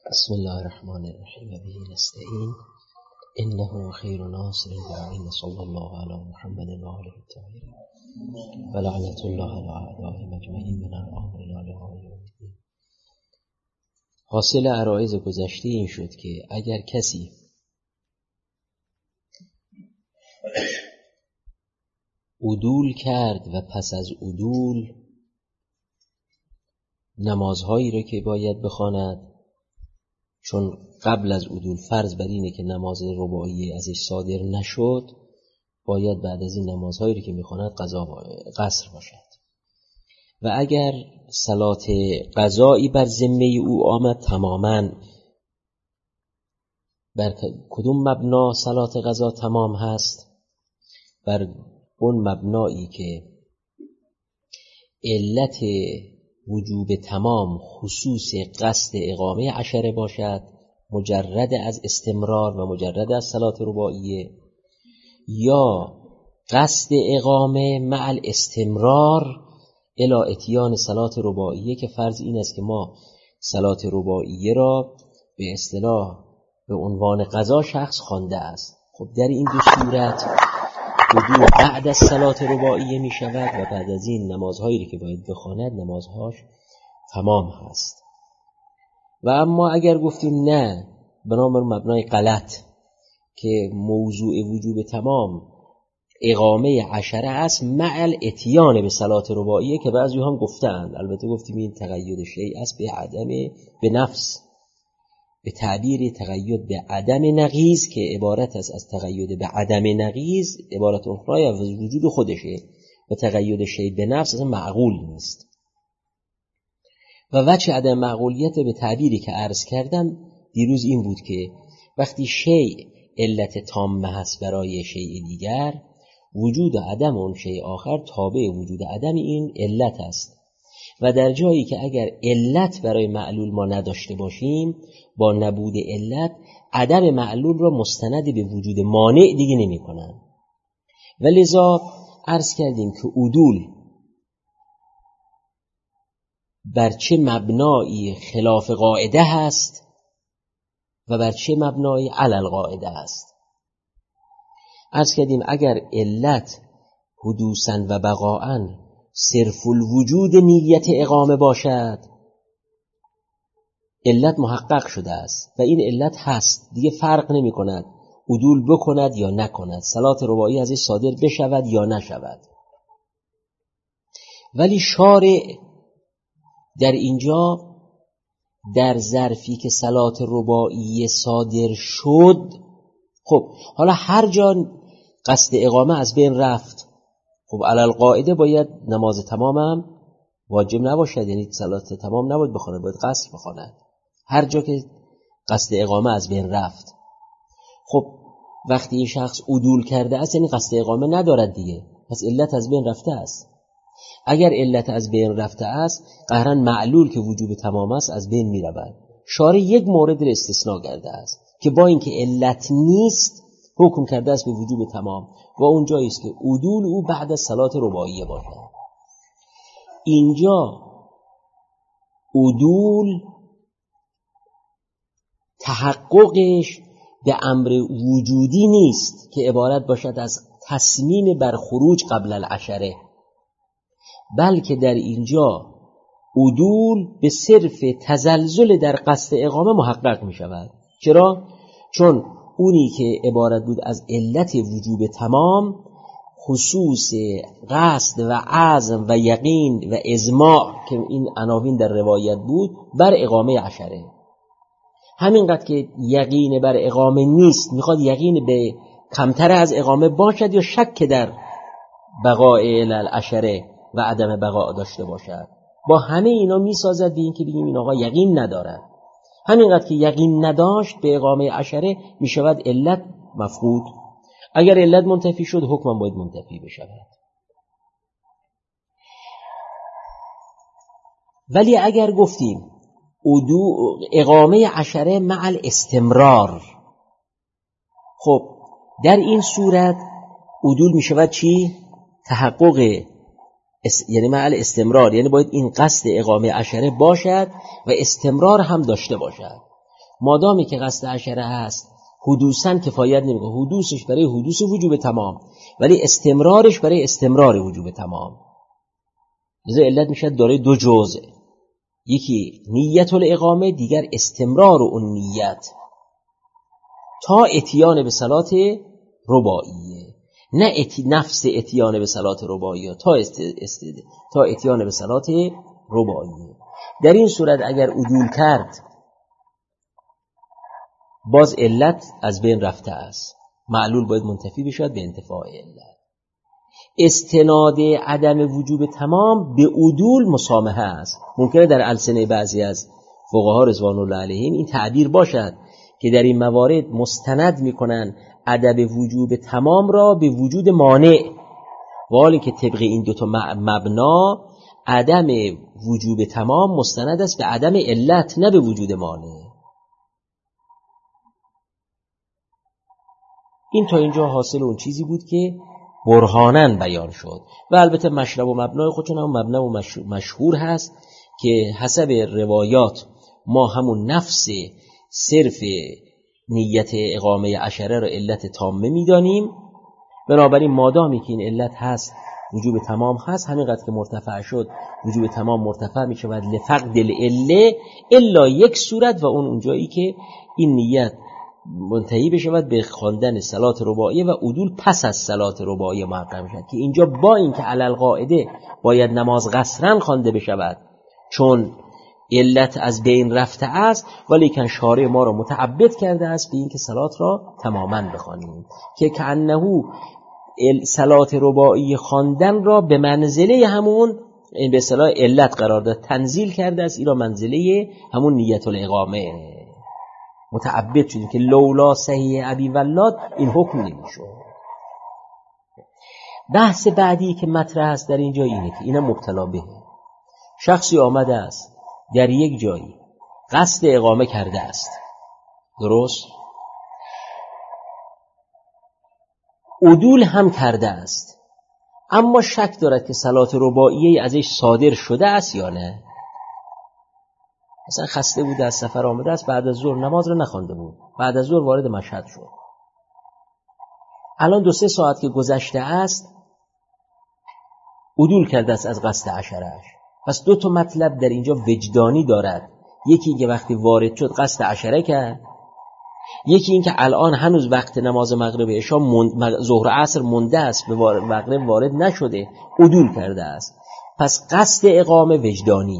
بسم الله الرحمن الرحیم و به نستعین انه خیر ناصر و صلی الله علی محمد و آله الطاهرین و لعنت الله علی اعدائهم اجمعین من الامرین الی یوم الدین. حاصل عرایض گذشته این شد که اگر کسی عدول کرد و پس از عدول نمازهایی را که باید بخواند، چون قبل از عدول فرض بر اینه که نماز رباعی ازش صادر نشد، باید بعد از این نمازهایی رو که میخواند قصر باشد. و اگر صلات قضایی بر ذمه او آمد، تماما بر کدوم مبنا صلات قضا تمام هست؟ بر اون مبنایی که علت وجوب تمام خصوص قصد اقامه عشره باشد، مجرد از استمرار و مجرد از صلات رباعیه، یا قصد اقامه مع الاستمرار الی اتیان صلات رباعیه، که فرض این است که ما صلات رباعیه را به اصطلاح به عنوان قضا شخص خوانده است. خب در این دو صورت عدول بعد از صلات رباعیه می شود و بعد از این نمازهایی که باید بخواند نمازهاش تمام هست. و اما اگر گفتیم نه، بنابر مبنای غلط که موضوع وجوب تمام اقامه عشره است مع الاتیان به صلات رباعیه، که بعضی هم گفتند، البته گفتیم این تقید شیء است به عدم به نفس، به تعبیر تقید به عدم نقیض که عبارت است از تقید به عدم نقیض، عبارت اخرى از وجود خودشه، و تقید شیء به نفس اصلا معقول نیست. و وجه عدم معقولیت به تعبیری که عرض کردم دیروز این بود که وقتی شیء علت تامه هست برای شیء دیگر، وجود و عدم اون شیء آخر تابع وجود عدم این علت است. و در جایی که اگر علت برای معلول ما نداشته باشیم، با نبود علت عدم معلول را مستند به وجود مانع دیگه نمی کنن. و لذا عرض کردیم که عدول بر چه مبنایی خلاف قاعده هست و بر چه مبنایی علل قاعده هست. عرض کردیم اگر علت حدوثاً و بقاءاً صرف الوجود نیت اقامه باشد، علت محقق شده است و این علت هست، دیگه فرق نمی کند عدول بکند یا نکند، صلات رباعی ازش صادر بشود یا نشود. ولی شارع در اینجا در ظرفی که صلات رباعی صادر شد، خب حالا هر جا قصد اقامه از بین رفت، خب علل قاعده باید نماز تمام هم واجب نباشد، یعنی صلات تمام نباید بخواند، باید قصر بخواند هر جا که قصد اقامه از بین رفت. خب وقتی این شخص عدول کرده است یعنی قصد اقامه ندارد دیگه، پس علت از بین رفته است. اگر علت از بین رفته است، قهراً معلول که وجوب تمام است از بین می رود. شارع یک مورد را استثناء کرده است که با اینکه علت نیست حکم کرده است به وجوب تمام، و اونجایی است که عدول او بعد از صلات رباعیه باشد. اینجا عدول تحققش به امر وجودی نیست که عبارت باشد از تصمیم بر خروج قبل العشره، بلکه در اینجا عدول به صرف تزلزل در قصد اقامه محقق می شود. چرا؟ چون اونی که عبارت بود از علت وجوب تمام، خصوص قصد و عزم و یقین و اجماع که این عناوین در روایت بود بر اقامه عشره، همینقدر که یقین بر اقامه نیست، میخواد یقین به کمتر از اقامه باشد یا شک در بقاء العشره و عدم بقاء داشته باشد، با همه اینا میسازد به این که بگیم این آقا یقین ندارد. همینقدر که یقین نداشت به اقامه عشره میشود علت مفقود. اگر علت منتفی شد حکم باید منتفی بشود. ولی اگر گفتیم اقامه عشره مع الاستمرار، خب در این صورت عدول میشود چی؟ تحقق، یعنی مع الاستمرار، یعنی باید این قصد اقامه عشره باشد و استمرار هم داشته باشد. مادامی که قصد عشره هست حدوثاً کفایت نمیکنه، حدوثش برای حدوث وجوب تمام ولی استمرارش برای استمرار وجوب تمام. لذا علت میشه داره دو جزء، یکی نیت الاقامه، دیگر استمرار اون نیت تا اتیان به صلات رباعیه، نه نفس اتیان به صلات رباعیه، تا اتیان به صلات رباعیه. در این صورت اگر عدول کرد باز علت از بین رفته است، معلول باید منتفی بشود به انتفاع علت. استناد عدم وجوب تمام به عدول مسامحه است. ممکنه در السنه بعضی از فقها رضوان الله علیهم این تعبیر باشد که در این موارد مستند میکنن عدم وجوب تمام را به وجود مانع، و حالی که طبق این دوتا مبنا عدم وجوب تمام مستند است به عدم علت نه به وجود مانع. این تا اینجا حاصل اون چیزی بود که برهانن بیان شد و البته مشرب و مبنای خودشون هم مبنا و مشهور هست که حسب روایات ما همون نفس صرف نیت اقامه عشره را علت تامه میدانیم. بنابراین مادامی که این علت هست وجوب تمام هست، همینقدر که مرتفع شد وجوب تمام مرتفع می شود لفقد العله الا یک صورت، و اون اونجایی که این نیت منتهی بشود به خواندن صلات رباعیه و عدول پس از صلات رباعیه محقق میشود، که اینجا با اینکه علی القاعده باید نماز قصرا خوانده بشود چون علت از بین رفته است، ولی که شارع ما را متعبد کرده است به اینکه صلات را تماما بخوانیم، که کأنه صلات رباعی خواندن را به منزله همون این به اصطلاح علت قرار داد، تنزیل کرده است این را منزله همون نیت الاقامه متعبد شدیم که لولا صحیح ابی ولاد این حکم نمیشد. بحث بعدی که مطرح است در اینجا اینه که اینم مبتلا به شخصی آمده است در یک جایی قصد اقامه کرده است، درست، عدول هم کرده است، اما شک دارد که صلات رباعیه ازش صادر شده است یا نه. مثلا خسته بود، از سفر آمده است، بعد از ظهر نماز را نخوانده بود، بعد از ظهر وارد مشهد شد، الان 2-3 ساعت که گذشته است عدول کرده است از قصد عشره‌اش. پس 2 مطلب در اینجا وجدانی دارد، یکی که وقتی وارد شد قصد عشره کرد، یکی این که الان هنوز وقت نماز مغرب عشا ظهر عصر مونده است به مغرب وارد نشده، عدول کرده است. پس قصد اقامه وجدانی،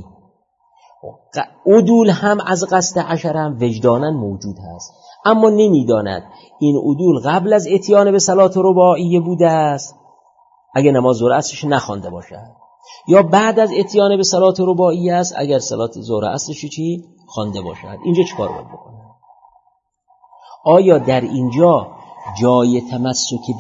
عدول هم از قصد عشره هم وجدانا موجود هست، اما نمیداند این عدول قبل از اتیان به صلات رباعیه بوده است اگه نماز ظهر عصرش نخوانده باشد، یا بعد از اتیان به صلات رباعیه است اگر صلات ظهر عصرش چی خوانده باشد. اینجا چیکار باید بکنه؟ آیا در اینجا جای تمسک به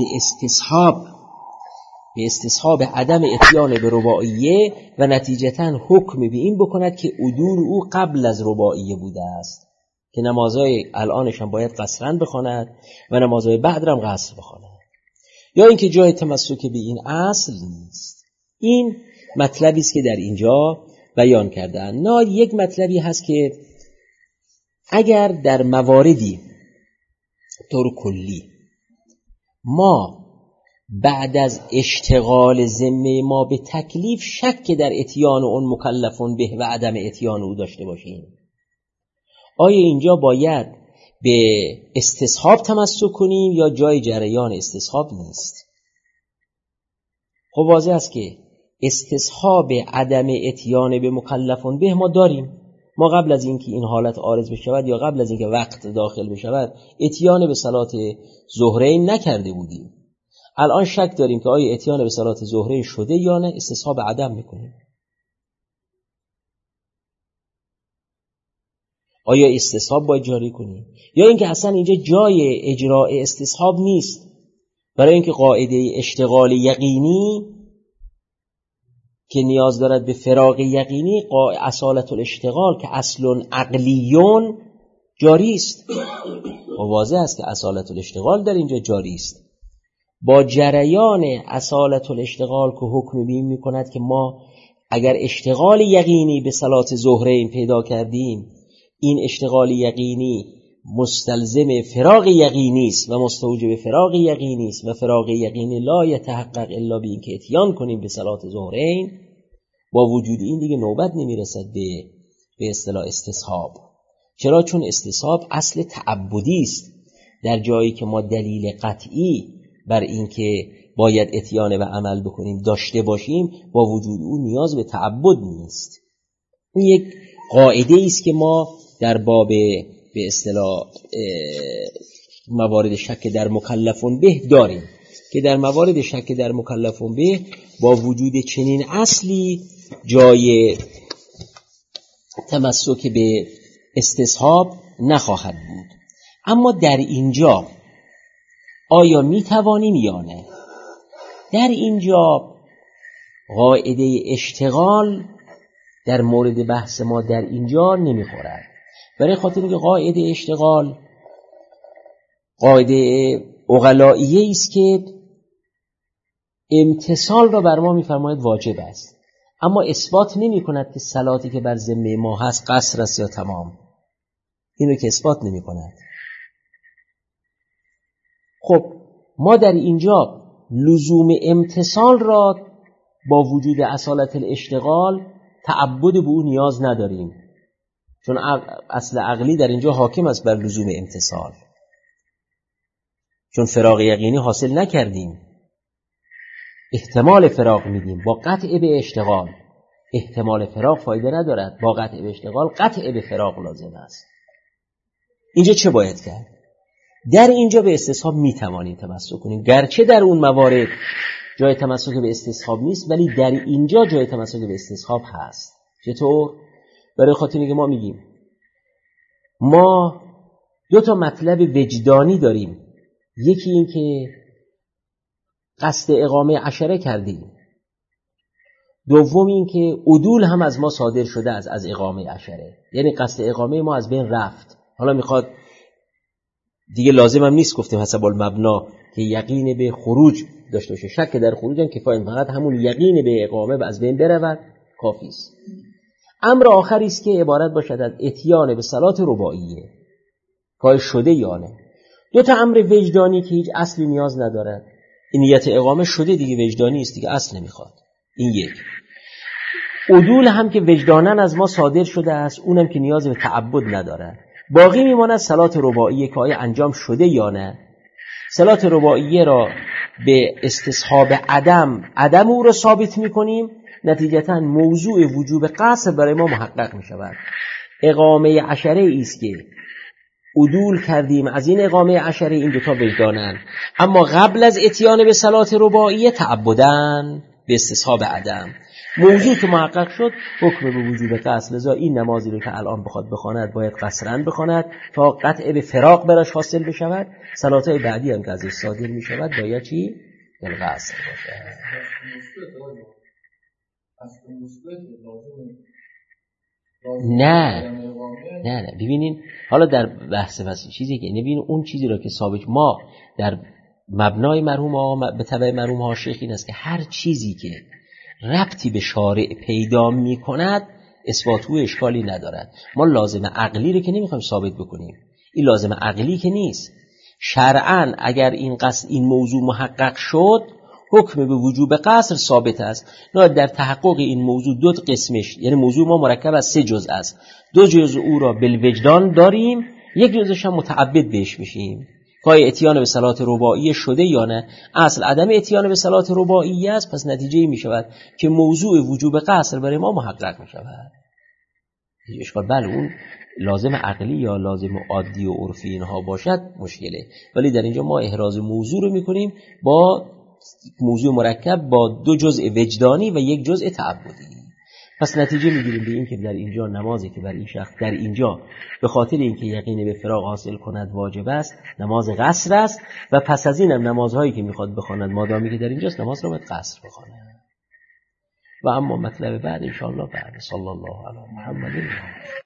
استصحاب عدم اتیان به رباعیه و نتیجتاً حکم به این بکند که عدول او قبل از رباعیه بوده است که نمازهای الانش هم باید قصرن بخواند و نمازهای بعد هم قصر بخواند، یا اینکه جای تمسک به این اصل نیست؟ این مطلبی است که در اینجا بیان کردن. نه، یک مطلبی هست که اگر در مواردی طور کلی ما بعد از اشتغال ذمه ما به تکلیف شک در اتیان اون مکلفون به و عدم اتیان او داشته باشیم، آیا اینجا باید به استصحاب تمسک کنیم یا جای جریان استصحاب نیست؟ خب واضح است که استصحاب عدم اتیان به مکلفون به ما داریم. ما قبل از اینکه این حالت عارض بشود یا قبل از اینکه وقت داخل بشود اتیان به صلات ظهرین نکرده بودیم، الان شک داریم که آیا اتیان به صلات ظهرین شده یا نه، استصحاب عدم میکنیم. آیا استصحاب باید جاری کنیم یا اینکه اصلا اینجا جای اجراء استصحاب نیست، برای اینکه قاعده اشتغال یقینی که نیاز دارد به فراغ یقینی، اصالت الاشتغال که اصل عقلیون جاری است و واضح است که اصالت الاشتغال در اینجا جاری است. با جریان اصالت الاشتغال که حکم بیم می کند که ما اگر اشتغال یقینی به صلات ظهرین پیدا کردیم، این اشتغال یقینی مستلزم فراغ یقینی است و مستوجب فراغ یقینی است و فراغ یقینی لا یتحقق الا به این که اتیان کنیم به صلات ظهرین، با وجود این دیگه نوبت نمیرسد به اصطلاح استصحاب. چرا؟ چون استصحاب اصل تعبدی است، در جایی که ما دلیل قطعی بر این که باید اتیان و عمل بکنیم داشته باشیم، با وجود اون نیاز به تعبد نیست. این یک قاعده است که ما در باب به اصطلاح موارد شک در مکلفون به داریم که در موارد شک در مکلفون به با وجود چنین اصلی جای تمسک به استصحاب نخواهد بود. اما در اینجا آیا می توانیم یا نه؟ در اینجا قاعده اشتغال در مورد بحث ما در اینجا نمیخورد، برای خاطر اینکه قاعده اشتغال قاعده عقلائیه است که امتصال را بر ما میفرماید واجب است، اما اثبات نمی کند که صلاتی که بر ذمه ما هست قصر است یا تمام. اینو که اثبات نمی کند. خب ما در اینجا لزوم امتصال را با وجود اصالت الاشتغال تعبد به او نیاز نداریم، چون اصل عقلی در اینجا حاکم است بر لزوم امتصال، چون فراغ یقینی حاصل نکردیم، احتمال فراغ میدیم با قطع به اشتغال. احتمال فراغ فایده ندارد، با قطع به اشتغال قطع به فراغ لازم است. اینجا چه باید کرد؟ در اینجا به استصحاب میتوانیم تمسک کنیم، گرچه در اون موارد جای تمسک به استصحاب نیست، ولی در اینجا جای تمسک به استصحاب هست. چطور؟ برای خاطر اینکه ما میگیم ما دو تا مطلب وجدانی داریم، یکی این که قصد اقامه عشره کردیم، دوم این که عدول هم از ما صادر شده از اقامه عشره، یعنی قصد اقامه ما از بین رفت. حالا میخواد دیگه لازم هم نیست گفتیم حسب المبنا که یقین به خروج داشته باشه، شک در خروج هم کفایه، فقط همون یقین به اقامه از بین برود کافی است. امر آخری است که عبارت باشد از اتیان به صلات رباعیه، کار شده یا نه. دو تا امر وجدانی که هیچ اصلی نیاز ندارد. این نیت اقامه شده دیگه، وجدانی است دیگه، اصل نمیخواد. این یک. عدول هم که وجدانن از ما صادر شده است، اونم که نیاز به تعبد نداره. باقی میماند صلات رباعیه که آیا انجام شده یا نه. صلات رباعیه را به استصحاب عدم او را ثابت میکنیم، نتیجتا موضوع وجوب قصر برای ما محقق میشود. اقامه عشره است که عدول کردیم از این اقامه عشره، این دوتا وجدانن، اما قبل از اتیان به صلات رباعیه تعبدن به استصحاب عدم. موضوع که محقق شد حکم به وجوب قصر، لذا این نمازی رو که الان بخواد بخواند باید قصرن بخواند تا قطع به فراق براش حاصل بشود. صلاتهای بعدی هم که ازش صادر میشود باید چی؟ قصر باشه. نه ببینین حالا در بحث چیزی که نبینین اون چیزی رو که ثابت ما در مبنای مرحوم آقا به تبع مرحوم ها شیخ این است که هر چیزی که ربطی به شارع پیدا می کند اثبات و اشکالی ندارد. ما لازم عقلی رو که نمیخوایم ثابت بکنیم، این لازم عقلی که نیست. شرعاً اگر این موضوع محقق شد حکم به وجوب قصر ثابت است. نه در تحقق این موضوع دو قسمش، یعنی موضوع ما مرکب از 3 جزء است، 2 جزء او را بالوجدان داریم، یک جزءش هم متعبد بهش میشیم. که اتیان به صلات رباعیه شده یا نه. اصل عدم اتیان به صلات رباعیه است، پس نتیجه می شود که موضوع وجوب قصر برای ما محقق می شود. اشکال بله اون لازم عقلی یا لازم عادی و عرفی اینها باشد مشکله، ولی در اینجا ما احراز موضوع رو میکنیم با موضوع مرکب با 2 جزء وجدانی و 1 جزء تعبدی. پس نتیجه میگیریم به این که در اینجا نمازی که بر این شخص در اینجا به خاطر اینکه یقین به فراغ حاصل کند واجب است، نماز قصر است، و پس از اینم نمازهایی که میخواد بخواند مادامی که در اینجاست نماز رو باید قصر بخواند. و اما مطلب بعد ان شاء الله بعد. صلی الله علی محمد.